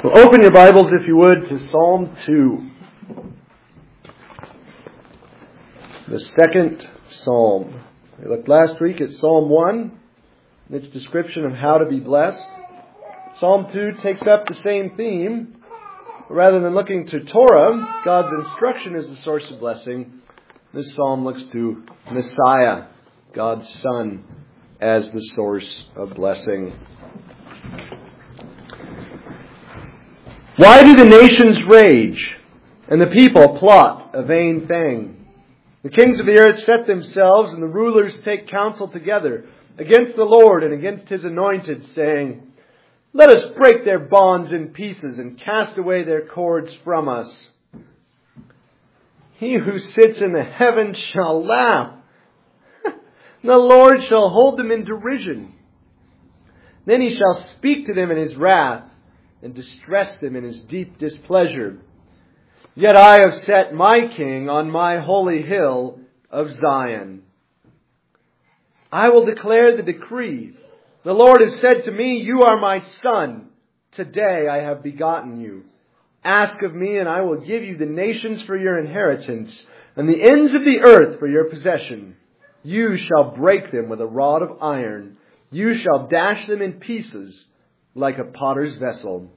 Well, open your Bibles, if you would, to Psalm 2. The second Psalm. We looked last week at Psalm 1, and its description of how to be blessed. Psalm 2 takes up the same theme. Rather than looking to Torah, God's instruction as the source of blessing, this psalm looks to Messiah, God's Son, as the source of blessing. Why do the nations rage, and the people plot a vain thing? The kings of the earth set themselves, and the rulers take counsel together against the Lord and against His anointed, saying, "Let us break their bonds in pieces and cast away their cords from us." He who sits in the heavens shall laugh. The Lord shall hold them in derision. Then He shall speak to them in His wrath and distress them in His deep displeasure. Yet I have set my King on my holy hill of Zion. I will declare the decree. The Lord has said to me, "You are my son. Today I have begotten you. Ask of me, and I will give you the nations for your inheritance, and the ends of the earth for your possession. You shall break them with a rod of iron. You shall dash them in pieces like a potter's vessel."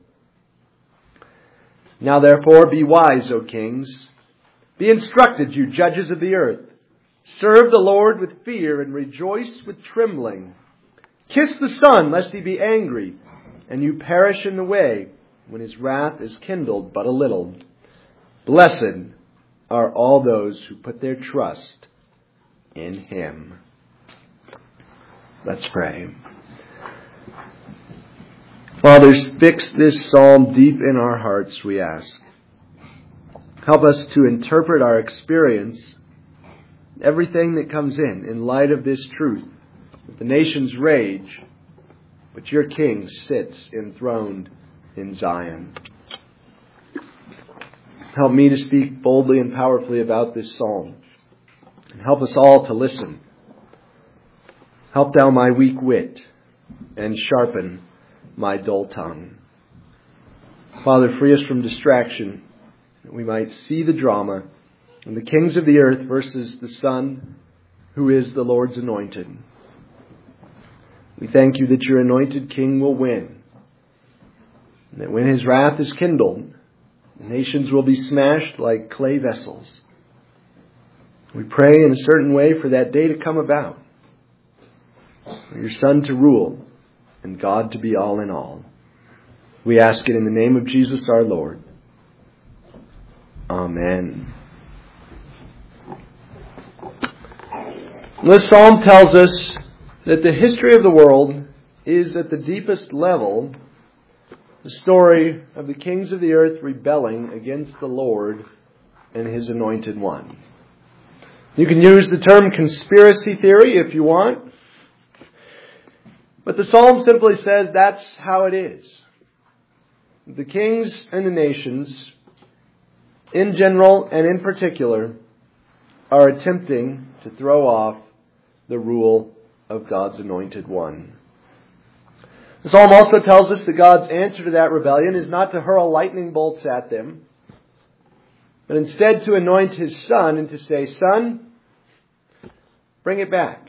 Now therefore be wise, O kings. Be instructed, you judges of the earth. Serve the Lord with fear and rejoice with trembling. Kiss the Son, lest He be angry, and you perish in the way, when His wrath is kindled but a little. Blessed are all those who put their trust in Him. Let's pray. Father, fix this psalm deep in our hearts, we ask. Help us to interpret our experience, everything that comes in light of this truth. The nations rage, but your King sits enthroned in Zion. Help me to speak boldly and powerfully about this psalm. And help us all to listen. Help thou my weak wit, and sharpen my dull tongue. Father, free us from distraction, that we might see the drama and the kings of the earth versus the Son, who is the Lord's anointed. We thank you that your anointed King will win. And that when His wrath is kindled, the nations will be smashed like clay vessels. We pray in a certain way for that day to come about. For your Son to rule and God to be all in all. We ask it in the name of Jesus our Lord. Amen. This psalm tells us that the history of the world is at the deepest level the story of the kings of the earth rebelling against the Lord and His anointed one. You can use the term conspiracy theory if you want, but the psalm simply says that's how it is. The kings and the nations, in general and in particular, are attempting to throw off the rule of God's anointed one. The psalm also tells us that God's answer to that rebellion is not to hurl lightning bolts at them, but instead to anoint His Son and to say, "Son, bring it back.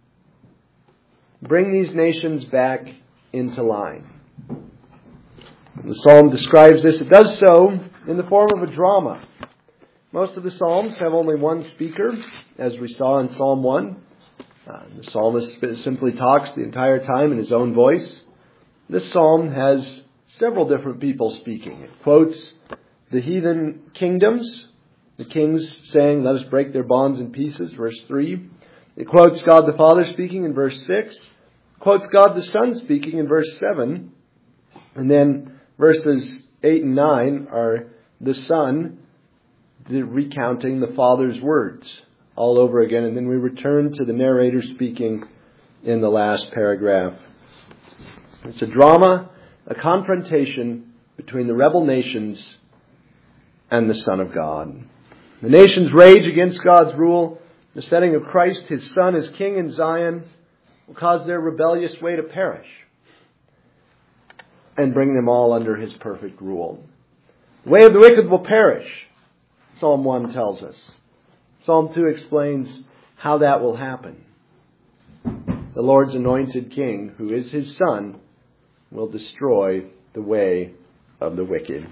Bring these nations back into line." The psalm describes this. It does so in the form of a drama. Most of the psalms have only one speaker, as we saw in Psalm 1. The psalmist simply talks the entire time in his own voice. This psalm has several different people speaking. It quotes the heathen kingdoms, the kings saying, "Let us break their bonds in pieces," verse 3. It quotes God the Father speaking in verse 6. It quotes God the Son speaking in verse 7. And then verses 8 and 9 are the Son recounting the Father's words all over again. And then we return to the narrator speaking in the last paragraph. It's a drama, a confrontation between the rebel nations and the Son of God. The nations rage against God's rule. The setting of Christ, His Son, as King in Zion, will cause their rebellious way to perish. and bring them all under His perfect rule. The way of the wicked will perish, Psalm 1 tells us. Psalm 2 explains how that will happen. The Lord's anointed king, who is His Son, will destroy the way of the wicked.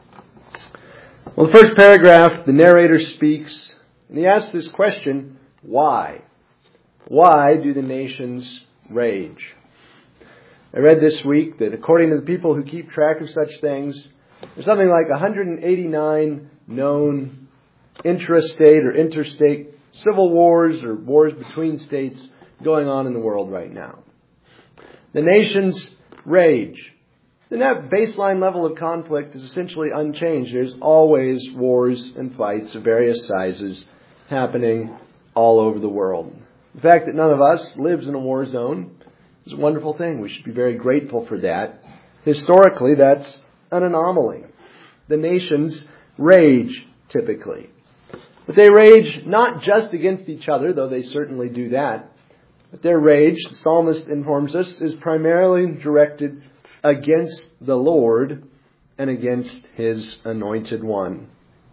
Well, the first paragraph, the narrator speaks, and he asks this question, why? Why do the nations rage? I read this week that according to the people who keep track of such things, there's something like 189 known intrastate or interstate civil wars or wars between states going on in the world right now. The nations rage. And that baseline level of conflict is essentially unchanged. There's always wars and fights of various sizes happening all over the world. The fact that none of us lives in a war zone is a wonderful thing. We should be very grateful for that. Historically, that's an anomaly. The nations rage, typically. But they rage not just against each other, though they certainly do that. But their rage, the psalmist informs us, is primarily directed against the Lord and against His anointed one.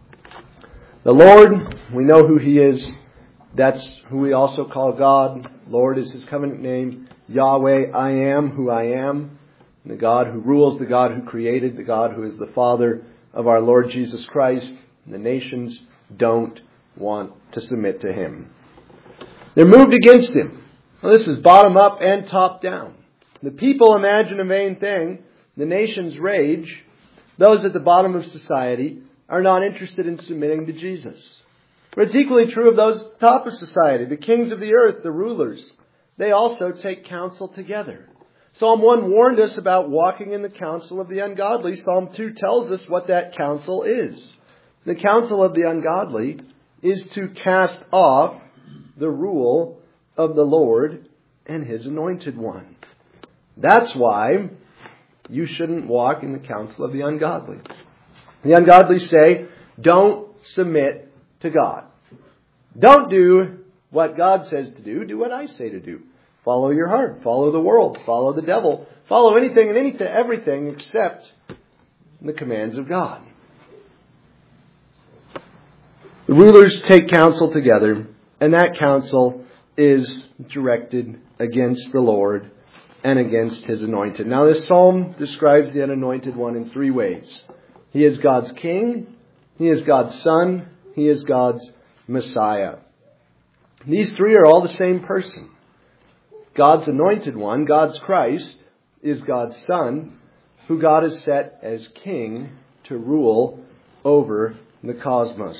The Lord, we know who He is. That's who we also call God. Lord is His covenant name. Yahweh, I am who I am. The God who rules, the God who created, the God who is the Father of our Lord Jesus Christ. And the nations don't want to submit to Him. They're moved against Him. Well, this is bottom up and top down. The people imagine a vain thing. The nations rage. Those at the bottom of society are not interested in submitting to Jesus. But it's equally true of those at the top of society. The kings of the earth, the rulers, they also take counsel together. Psalm 1 warned us about walking in the counsel of the ungodly. Psalm 2 tells us what that counsel is. The counsel of the ungodly is to cast off the rule of the Lord and His anointed one. That's why you shouldn't walk in the counsel of the ungodly. The ungodly say, don't submit to God. Don't do what God says to do. Do what I say to do. Follow your heart. Follow the world. Follow the devil. Follow anything and everything except the commands of God. The rulers take counsel together, and that counsel is directed against the Lord and against His anointed. Now, this psalm describes the unanointed one in three ways. He is God's king, He is God's son, He is God's Messiah. These three are all the same person. God's anointed one, God's Christ, is God's Son, who God has set as king to rule over the cosmos.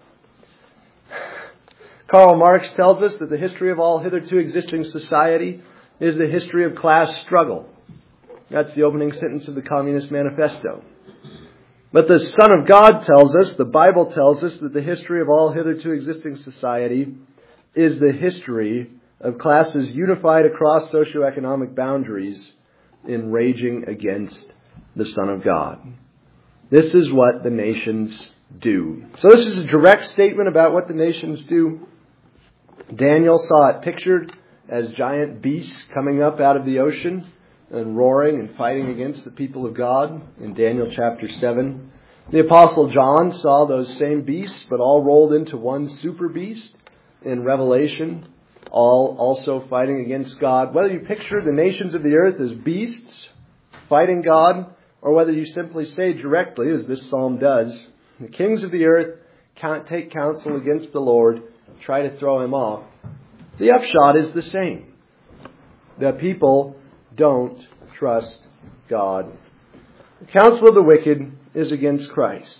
Karl Marx tells us that the history of all hitherto existing society is the history of class struggle. That's the opening sentence of the Communist Manifesto. But the Son of God tells us, the Bible tells us, that the history of all hitherto existing society is the history of classes unified across socioeconomic boundaries in raging against the Son of God. This is what the nations do. So this is a direct statement about what the nations do. Daniel saw it pictured as giant beasts coming up out of the ocean and roaring and fighting against the people of God in Daniel chapter 7. The Apostle John saw those same beasts, but all rolled into one super beast in Revelation, all also fighting against God. Whether you picture the nations of the earth as beasts fighting God, or whether you simply say directly, as this psalm does, the kings of the earth can't take counsel against the Lord, try to throw Him off, the upshot is the same. The people don't trust God. The counsel of the wicked is against Christ.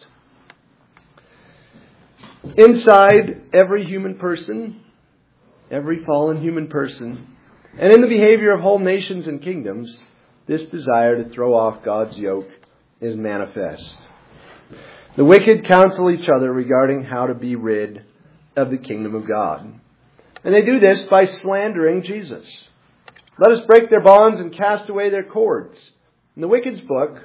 Inside every human person, every fallen human person, and in the behavior of whole nations and kingdoms, this desire to throw off God's yoke is manifest. The wicked counsel each other regarding how to be rid of the kingdom of God. And they do this by slandering Jesus. Let us break their bonds and cast away their cords. In the wicked's book,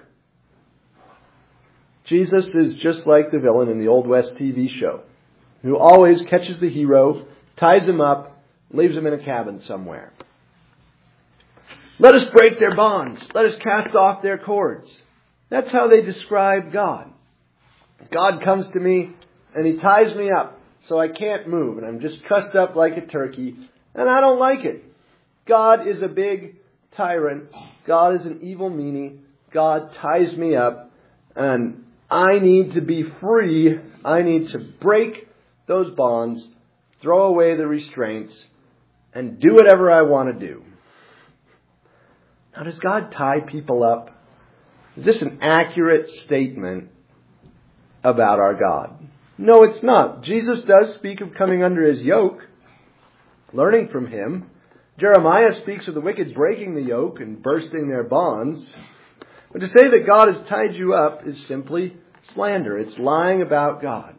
Jesus is just like the villain in the Old West TV show, who always catches the hero, ties him up, leaves him in a cabin somewhere. Let us break their bonds. Let us cast off their cords. That's how they describe God. God comes to me and He ties me up so I can't move, and I'm just trussed up like a turkey, and I don't like it. God is a big tyrant. God is an evil meanie. God ties me up, and I need to be free. I need to break those bonds, throw away the restraints, and do whatever I want to do. Now, does God tie people up? Is this an accurate statement about our God? No, it's not. Jesus does speak of coming under His yoke, learning from Him. Jeremiah speaks of the wicked breaking the yoke and bursting their bonds. But to say that God has tied you up is simply slander. It's lying about God.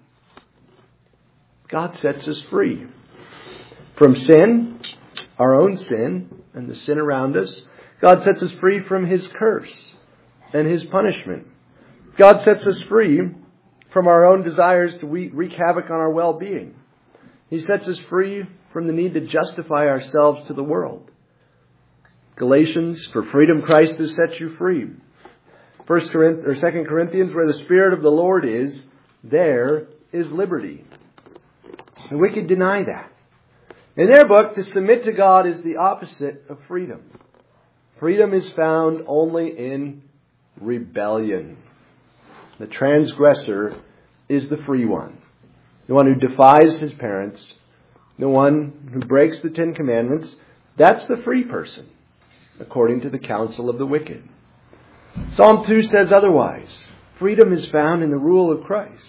God sets us free from sin, our own sin, and the sin around us. God sets us free from His curse and His punishment. God sets us free from our own desires to wreak havoc on our well-being. He sets us free from the need to justify ourselves to the world. Galatians, for freedom Christ has set you free. 2 Corinthians, where the Spirit of the Lord is, there is liberty. The wicked deny that. In their book, to submit to God is the opposite of freedom. Freedom is found only in rebellion. The transgressor is the free one. The one who defies his parents. The one who breaks the 10 Commandments. That's the free person, according to the counsel of the wicked. Psalm 2 says otherwise. Freedom is found in the rule of Christ.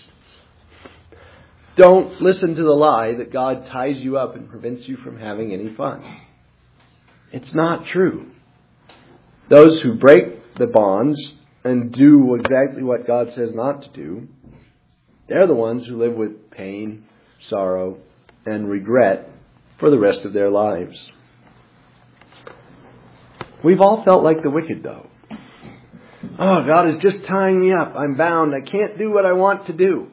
Don't listen to the lie that God ties you up and prevents you from having any fun. It's not true. Those who break the bonds and do exactly what God says not to do, they're the ones who live with pain, sorrow, and regret for the rest of their lives. We've all felt like the wicked, though. Oh, God is just tying me up. I'm bound. I can't do what I want to do.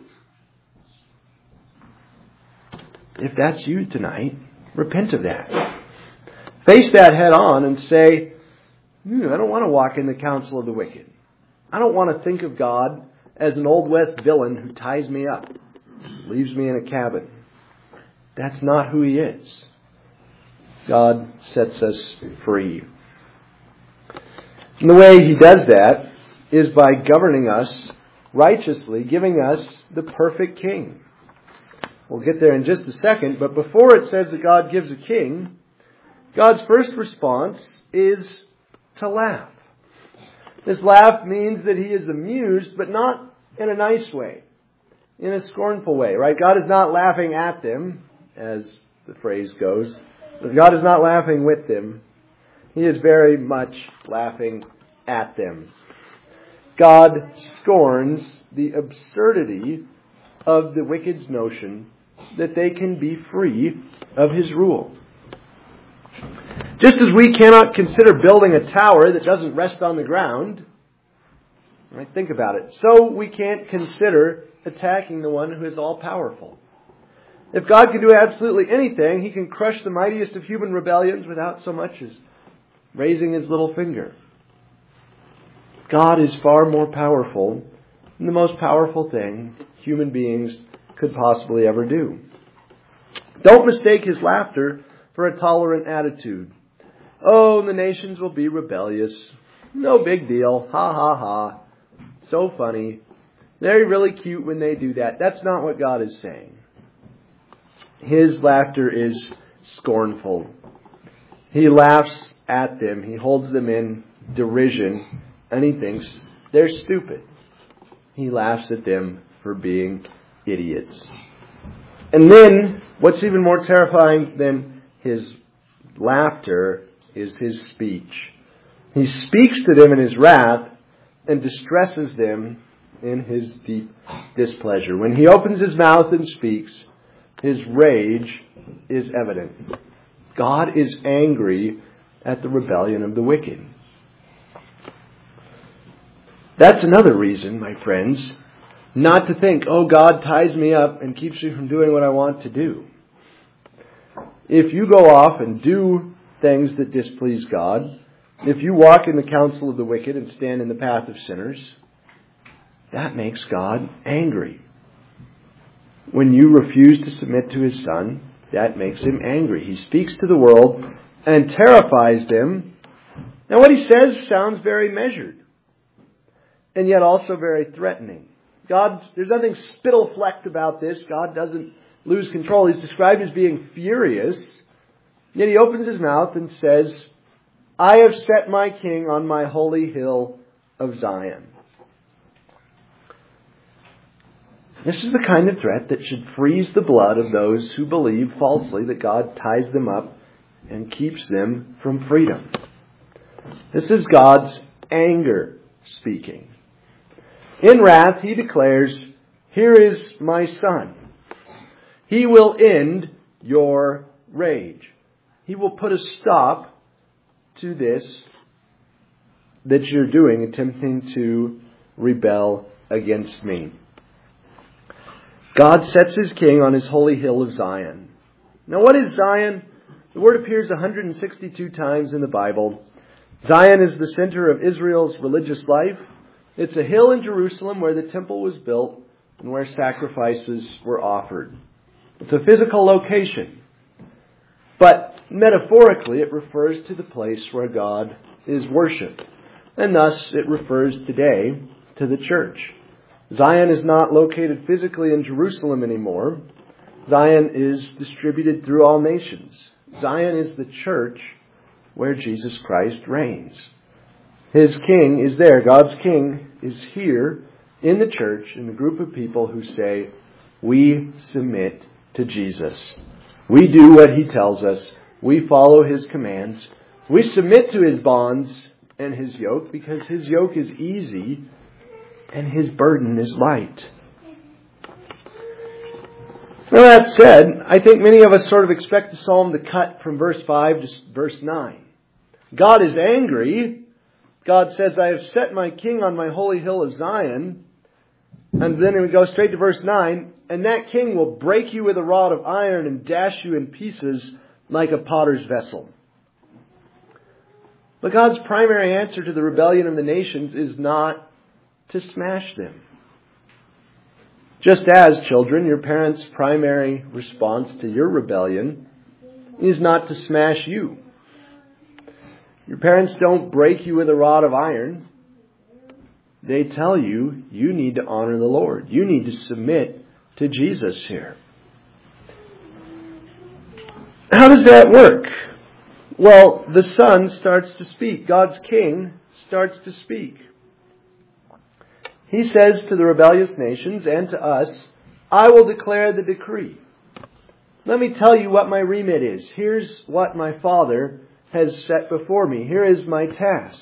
If that's you tonight, repent of that. Face that head on and say, I don't want to walk in the counsel of the wicked. I don't want to think of God as an Old West villain who ties me up, leaves me in a cabin. That's not who He is. God sets us free. And the way He does that is by governing us righteously, giving us the perfect king. We'll get there in just a second, but before it says that God gives a king, God's first response is to laugh. This laugh means that He is amused, but not in a nice way, in a scornful way, right? God is not laughing at them, as the phrase goes. But God is not laughing with them. He is very much laughing at them. God scorns the absurdity of the wicked's notion that they can be free of His rule. Just as we cannot consider building a tower that doesn't rest on the ground, right? Think about it. So we can't consider attacking the one who is all-powerful. If God can do absolutely anything, He can crush the mightiest of human rebellions without so much as raising His little finger. God is far more powerful than the most powerful thing human beings could possibly ever do. Don't mistake His laughter for a tolerant attitude. Oh, the nations will be rebellious. No big deal. Ha ha ha. So funny. They're really cute when they do that. That's not what God is saying. His laughter is scornful. He laughs at them. He holds them in derision. And He thinks they're stupid. He laughs at them for being idiots. And then, what's even more terrifying than His laughter is His speech. He speaks to them in His wrath and distresses them in His deep displeasure. When He opens His mouth and speaks, His rage is evident. God is angry at the rebellion of the wicked. That's another reason, my friends, not to think, oh, God ties me up and keeps me from doing what I want to do. If you go off and do things that displease God, If you walk in the counsel of the wicked and stand in the path of sinners, that makes God angry. When you refuse to submit to His Son, that makes Him angry. He speaks to the world and terrifies them. Now what He says sounds very measured, and yet also very threatening. There's nothing spittle-flecked about this. God doesn't lose control. He's described as being furious, yet He opens His mouth and says, I have set my king on my holy hill of Zion. This is the kind of threat that should freeze the blood of those who believe falsely that God ties them up and keeps them from freedom. This is God's anger speaking. In wrath, He declares, here is my Son. He will end your rage. He will put a stop to this that you're doing, attempting to rebel against me. God sets His king on His holy hill of Zion. Now what is Zion? The word appears 162 times in the Bible. Zion is the center of Israel's religious life. It's a hill in Jerusalem where the temple was built and where sacrifices were offered. It's a physical location. But metaphorically, it refers to the place where God is worshipped. And thus, it refers today to the church. Zion is not located physically in Jerusalem anymore. Zion is distributed through all nations. Zion is the church where Jesus Christ reigns. His king is there. God's king is here in the church, in the group of people who say, we submit to Jesus. We do what He tells us. We follow His commands. We submit to His bonds and His yoke because His yoke is easy and His burden is light. Now that said, I think many of us sort of expect the psalm to cut from verse 5 to verse 9. God is angry. God says, I have set my king on my holy hill of Zion. And then we go straight to verse 9. And that king will break you with a rod of iron and dash you in pieces like a potter's vessel. But God's primary answer to the rebellion of the nations is not to smash them. Just as, children, your parents' primary response to your rebellion is not to smash you. Your parents don't break you with a rod of iron. They tell you, you need to honor the Lord. You need to submit to Jesus here. How does that work? Well, the Son starts to speak. God's King starts to speak. He says to the rebellious nations and to us, I will declare the decree. Let me tell you what my remit is. Here's what my Father has set before me. Here is my task.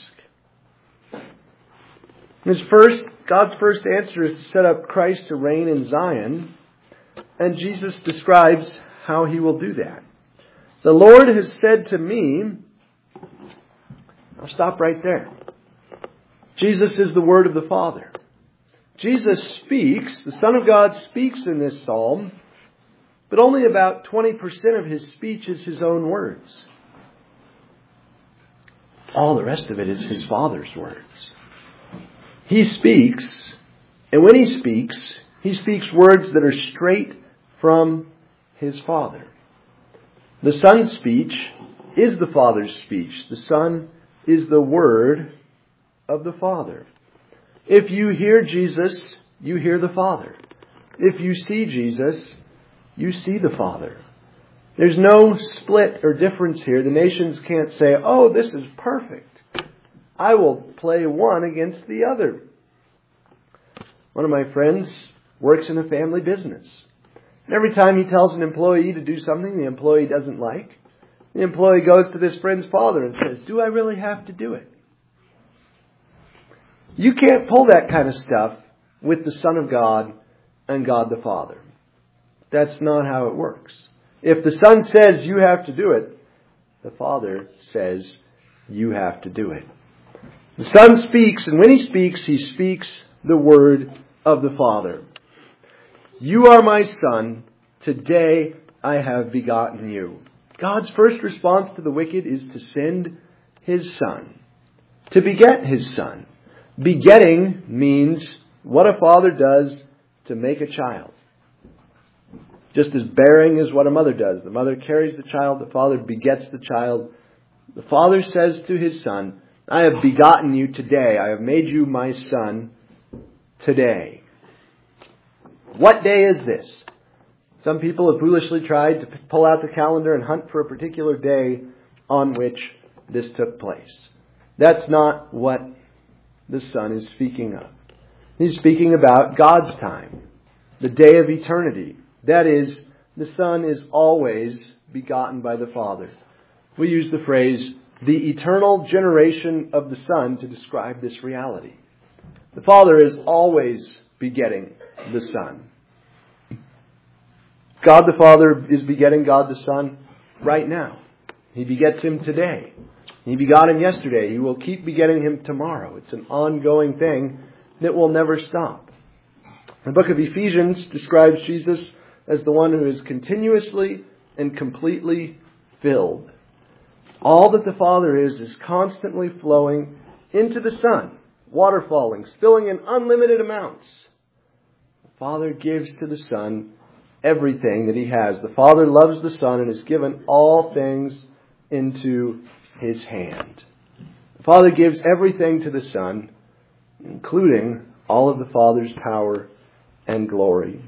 God's first answer is to set up Christ to reign in Zion. And Jesus describes how He will do that. The Lord has said to me, I'll stop right there. Jesus is the Word of the Father. Jesus speaks, the Son of God speaks in this psalm, but only about 20% of His speech is His own words. All the rest of it is His Father's words. He speaks, and when He speaks words that are straight from His Father. The Son's speech is the Father's speech. The Son is the Word of the Father. If you hear Jesus, you hear the Father. If you see Jesus, you see the Father. There's no split or difference here. The nations can't say, oh, this is perfect. I will play one against the other. One of my friends works in a family business. And every time he tells an employee to do something the employee doesn't like, the employee goes to this friend's father and says, do I really have to do it? You can't pull that kind of stuff with the Son of God and God the Father. That's not how it works. If the Son says you have to do it, the Father says you have to do it. The Son speaks, and when He speaks the word of the Father. You are my Son. Today I have begotten you. God's first response to the wicked is to send His Son. to beget His Son. Begetting means what a father does to make a child. Just as bearing is what a mother does. The mother carries the child, the father begets the child. The father says to his son, I have begotten you today. I have made you my son today. What day is this? Some people have foolishly tried to pull out the calendar and hunt for a particular day on which this took place. That's not what the Son is speaking of. He's speaking about God's time, the day of eternity. That is, the Son is always begotten by the Father. We use the phrase, the eternal generation of the Son, to describe this reality. The Father is always begetting the Son. God the Father is begetting God the Son right now. He begets Him today. He begot Him yesterday. He will keep begetting Him tomorrow. It's an ongoing thing that will never stop. The book of Ephesians describes Jesus as the one who is continuously and completely filled. All that the Father is constantly flowing into the Son, waterfalling, spilling in unlimited amounts. The Father gives to the Son everything that He has. The Father loves the Son and has given all things into His hand. The Father gives everything to the Son, including all of the Father's power and glory.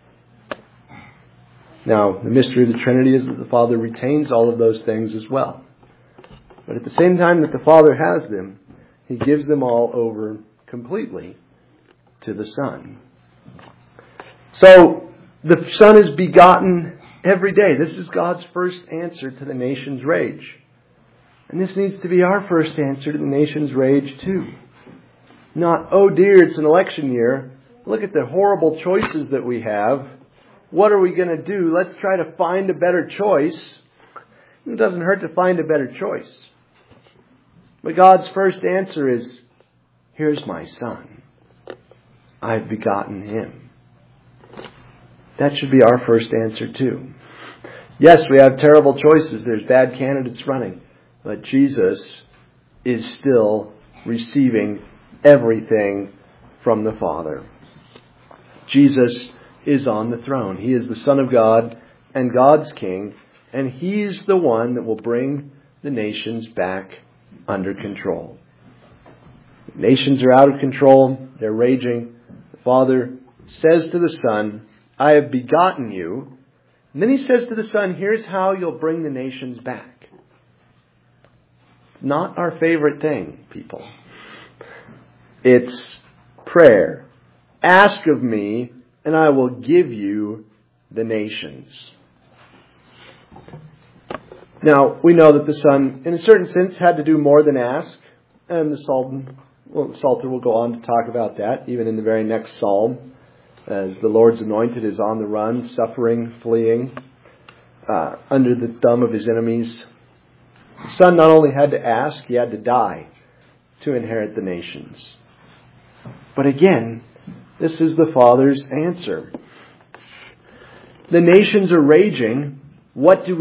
Now, the mystery of the Trinity is that the Father retains all of those things as well. But at the same time that the Father has them, He gives them all over completely to the Son. So, the Son is begotten every day. This is God's first answer to the nation's rage. And this needs to be our first answer to the nation's rage too. Not, oh dear, it's an election year. Look at the horrible choices that we have. What are we going to do? Let's try to find a better choice. It doesn't hurt to find a better choice. But God's first answer is, here's my Son. I've begotten Him. That should be our first answer too. Yes, we have terrible choices. There's bad candidates running. But Jesus is still receiving everything from the Father. Jesus is on the throne. He is the Son of God and God's King, and He's the one that will bring the nations back under control. The nations are out of control. They're raging. The Father says to the Son, I have begotten you. And then He says to the Son, here's how you'll bring the nations back. Not our favorite thing, people. It's prayer. Ask of me, and I will give you the nations. Now, we know that the Son, in a certain sense, had to do more than ask. And the Psalter will go on to talk about that, even in the very next psalm, as the Lord's anointed is on the run, suffering, fleeing, under the thumb of His enemies. The Son not only had to ask, He had to die to inherit the nations. But again, this is the Father's answer. The nations are raging. What do?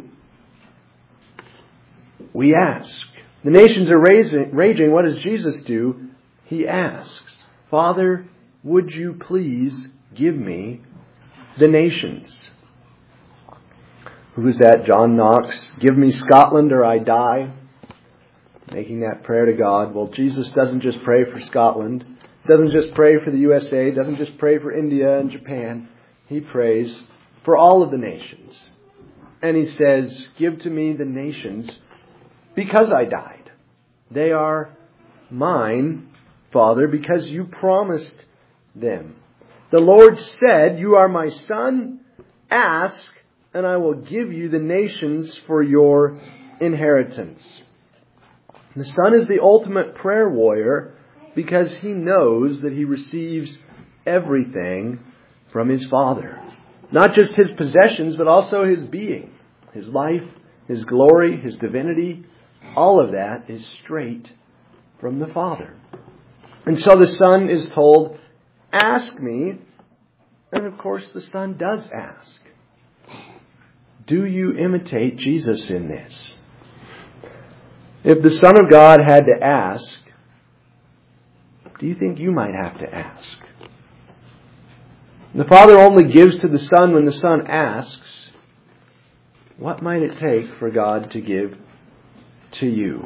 We ask. The nations are raging. What does Jesus do? He asks, Father, would you please give me the nations? Who is that? John Knox. Give me Scotland or I die. Making that prayer to God. Well, Jesus doesn't just pray for Scotland. Doesn't just pray for the USA. Doesn't just pray for India and Japan. He prays for all of the nations. And He says, give to me the nations because I died. They are mine, Father, because you promised them. The Lord said, you are my Son. Ask, and I will give you the nations for your inheritance. The Son is the ultimate prayer warrior because He knows that He receives everything from His Father. Not just His possessions, but also His being, His life, His glory, His divinity. All of that is straight from the Father. And so the Son is told, ask me. And of course the Son does ask. Do you imitate Jesus in this? If the Son of God had to ask, do you think you might have to ask? The Father only gives to the Son when the Son asks. What might it take for God to give to you?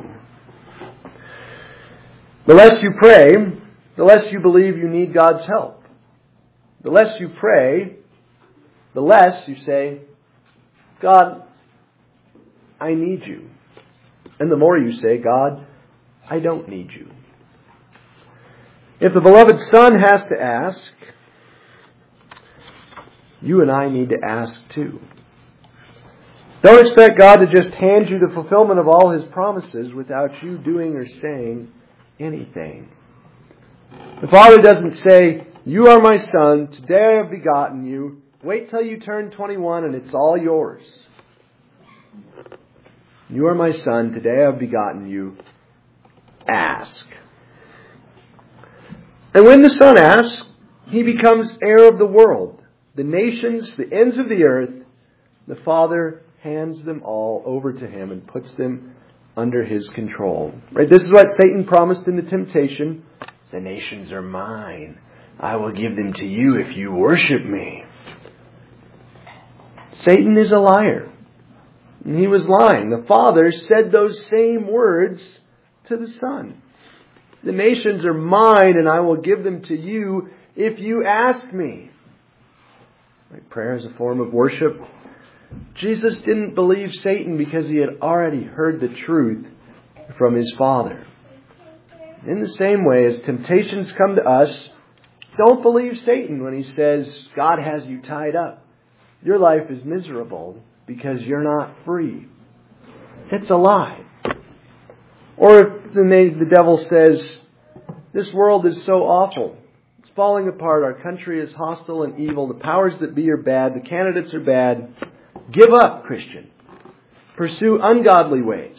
The less you pray, the less you believe you need God's help. The less you pray, the less you say, God, I need you. And the more you say, God, I don't need you. If the beloved Son has to ask, you and I need to ask too. Don't expect God to just hand you the fulfillment of all His promises without you doing or saying anything. The Father doesn't say, you are my Son, today I have begotten you. Wait till you turn 21 and it's all yours. You are my Son, today I have begotten you. Ask. And when the Son asks, He becomes heir of the world. The nations, the ends of the earth, the Father hands them all over to Him and puts them under His control. Right? This is what Satan promised in the temptation. The nations are mine. I will give them to you if you worship me. Satan is a liar. And he was lying. The Father said those same words to the Son. The nations are mine and I will give them to you if you ask me. Right? Prayer is a form of worship. Jesus didn't believe Satan because He had already heard the truth from His Father. In the same way, as temptations come to us, don't believe Satan when he says, God has you tied up. Your life is miserable because you're not free. It's a lie. Or if the devil says, this world is so awful. It's falling apart. Our country is hostile and evil. The powers that be are bad. The candidates are bad. Give up, Christian. Pursue ungodly ways.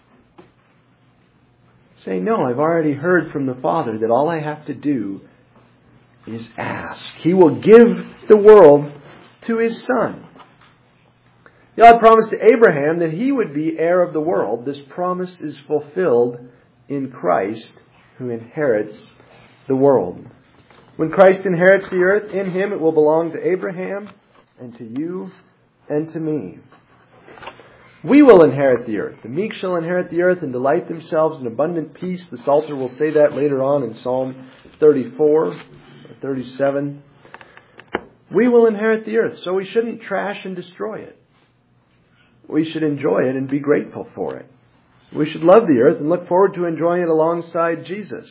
Say, no, I've already heard from the Father that all I have to do is ask. He will give the world to His Son. God promised to Abraham that he would be heir of the world. This promise is fulfilled in Christ, who inherits the world. When Christ inherits the earth, in Him it will belong to Abraham and to you and to me. We will inherit the earth. The meek shall inherit the earth and delight themselves in abundant peace. The Psalter will say that later on in Psalm 34 or 37. We will inherit the earth, so we shouldn't trash and destroy it. We should enjoy it and be grateful for it. We should love the earth and look forward to enjoying it alongside Jesus.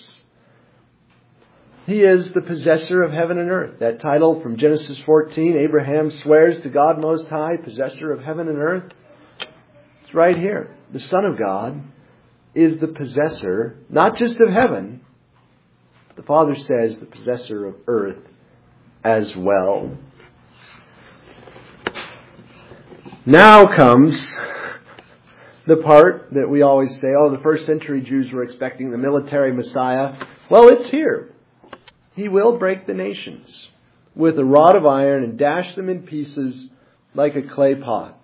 He is the possessor of heaven and earth. That title from Genesis 14, Abraham swears to God Most High, possessor of heaven and earth. It's right here. The Son of God is the possessor, not just of heaven. The Father says the possessor of earth as well. Now comes the part that we always say, the first century Jews were expecting the military Messiah. Well, it's here. He will break the nations with a rod of iron and dash them in pieces like a clay pot.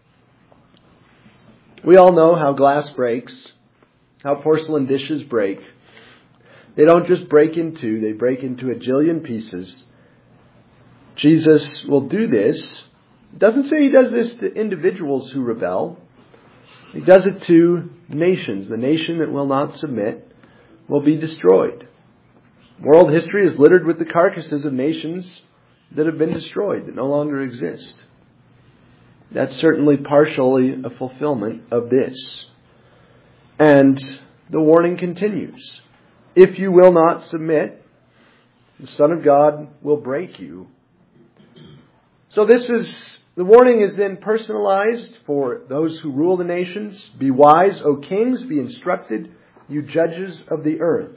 We all know how glass breaks, how porcelain dishes break. They don't just break in two, they break into a jillion pieces. Jesus will do this. It doesn't say He does this to individuals who rebel. He does it to nations. The nation that will not submit will be destroyed. World history is littered with the carcasses of nations that have been destroyed, that no longer exist. That's certainly partially a fulfillment of this. And the warning continues. If you will not submit, the Son of God will break you. So the warning is then personalized for those who rule the nations. Be wise, O kings, be instructed, you judges of the earth.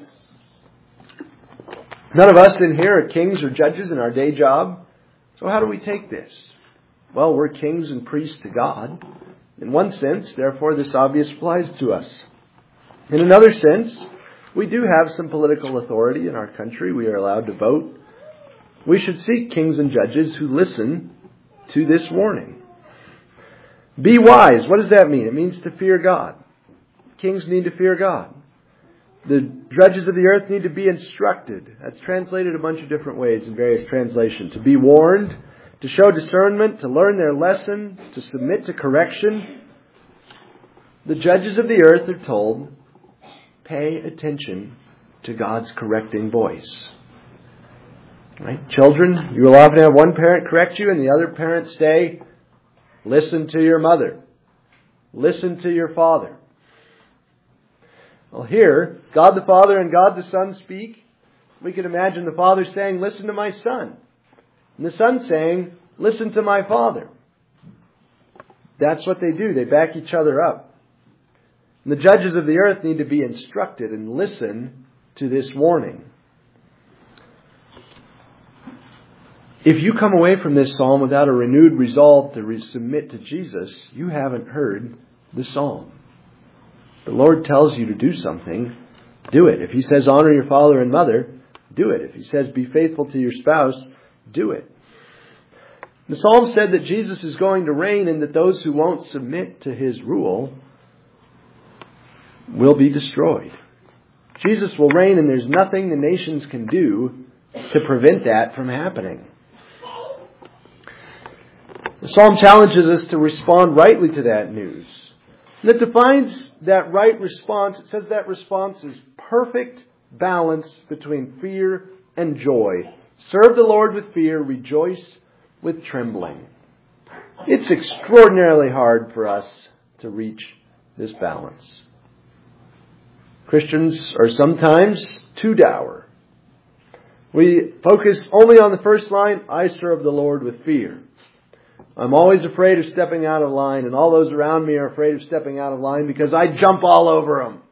None of us in here are kings or judges in our day job. So how do we take this? Well, we're kings and priests to God. In one sense, therefore, this obviously applies to us. In another sense, we do have some political authority in our country. We are allowed to vote. We should seek kings and judges who listen to this warning. Be wise. What does that mean? It means to fear God. kings need to fear God. The judges of the earth need to be instructed. That's translated a bunch of different ways in various translations. To be warned, to show discernment, to learn their lesson, to submit to correction. The judges of the earth are told, pay attention to God's correcting voice. Right? Children, you will often have one parent correct you and the other parent say, listen to your mother. Listen to your father. Well, here, God the Father and God the Son speak. We can imagine the Father saying, listen to my Son. And the Son saying, listen to my Father. That's what they do. They back each other up. And the judges of the earth need to be instructed and listen to this warning. If you come away from this psalm without a renewed resolve to submit to Jesus, you haven't heard the psalm. The Lord tells you to do something, do it. If He says honor your father and mother, do it. If He says be faithful to your spouse, do it. The psalm said that Jesus is going to reign and that those who won't submit to His rule will be destroyed. Jesus will reign and there's nothing the nations can do to prevent that from happening. The psalm challenges us to respond rightly to that news. And it defines that right response. It says that response is perfect balance between fear and joy. Serve the Lord with fear, rejoice with trembling. It's extraordinarily hard for us to reach this balance. Christians are sometimes too dour. We focus only on the first line, I serve the Lord with fear. I'm always afraid of stepping out of line, and all those around me are afraid of stepping out of line because I jump all over them.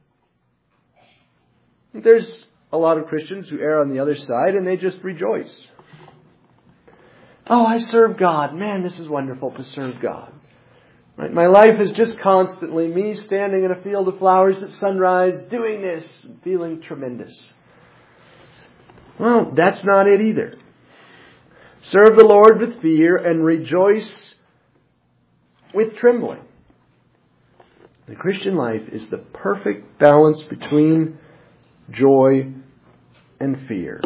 There's a lot of Christians who err on the other side, and they just rejoice. Oh, I serve God. Man, this is wonderful to serve God. Right? My life is just constantly me standing in a field of flowers at sunrise, doing this, and feeling tremendous. Well, that's not it either. Serve the Lord with fear and rejoice with trembling. The Christian life is the perfect balance between joy and fear.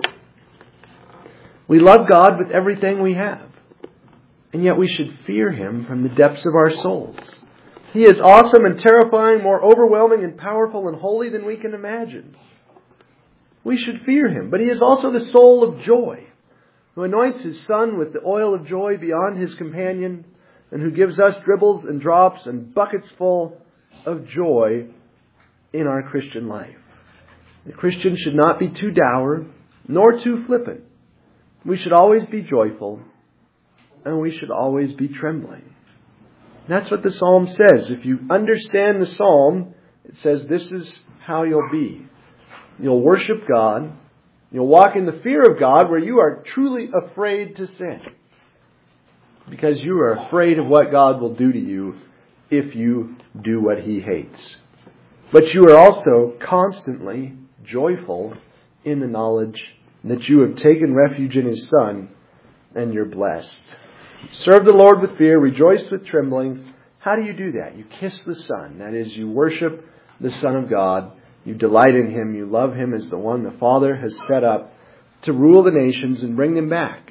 We love God with everything we have, and yet we should fear Him from the depths of our souls. He is awesome and terrifying, more overwhelming and powerful and holy than we can imagine. We should fear Him, but He is also the soul of joy, who anoints His Son with the oil of joy beyond His companion, and who gives us dribbles and drops and buckets full of joy in our Christian life. The Christian should not be too dour, nor too flippant. We should always be joyful, and we should always be trembling. That's what the psalm says. If you understand the psalm, it says this is how you'll be. You'll worship God. You'll walk in the fear of God where you are truly afraid to sin. Because you are afraid of what God will do to you if you do what He hates. But you are also constantly joyful in the knowledge that you have taken refuge in His Son and you're blessed. Serve the Lord with fear, rejoice with trembling. How do you do that? You kiss the Son. That is, you worship the Son of God. You delight in Him. You love Him as the one the Father has set up to rule the nations and bring them back.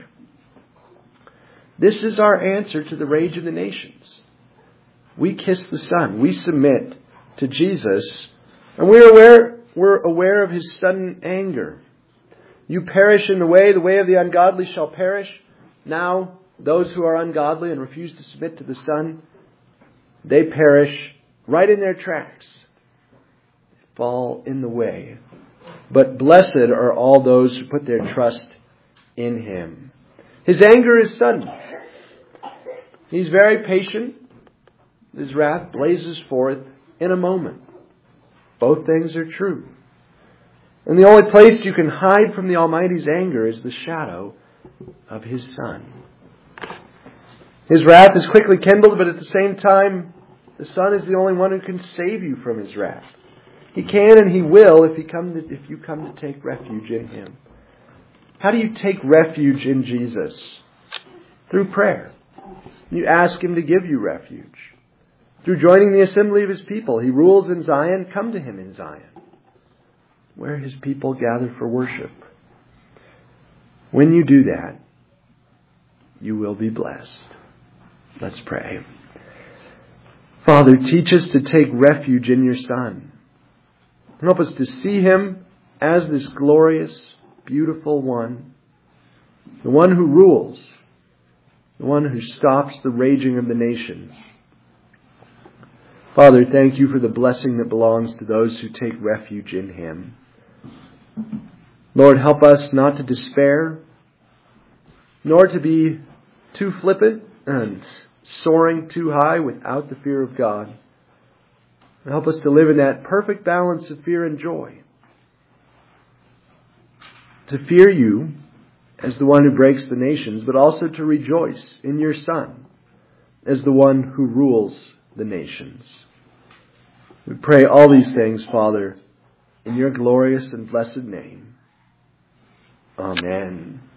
This is our answer to the rage of the nations. We kiss the Son. We submit to Jesus. And we're aware of His sudden anger. You perish in the way of the ungodly shall perish. Now, those who are ungodly and refuse to submit to the Son, they perish right in their tracks. Fall in the way. But blessed are all those who put their trust in Him. His anger is sudden. He's very patient. His wrath blazes forth in a moment. Both things are true. And the only place you can hide from the Almighty's anger is the shadow of His Son. His wrath is quickly kindled, but at the same time, the Son is the only one who can save you from His wrath. He can and He will if you come to take refuge in Him. How do you take refuge in Jesus? Through prayer. You ask Him to give you refuge. Through joining the assembly of his people, he rules in Zion. Come to him in Zion, where his people gather for worship. When you do that, you will be blessed. Let's pray. Father, teach us to take refuge in your Son. Help us to see him as this glorious, beautiful one, the one who rules, the one who stops the raging of the nations. Father, thank you for the blessing that belongs to those who take refuge in him. Lord, help us not to despair, nor to be too flippant and soaring too high without the fear of God. Help us to live in that perfect balance of fear and joy. To fear you as the one who breaks the nations, but also to rejoice in your Son as the one who rules the nations. We pray all these things, Father, in your glorious and blessed name. Amen.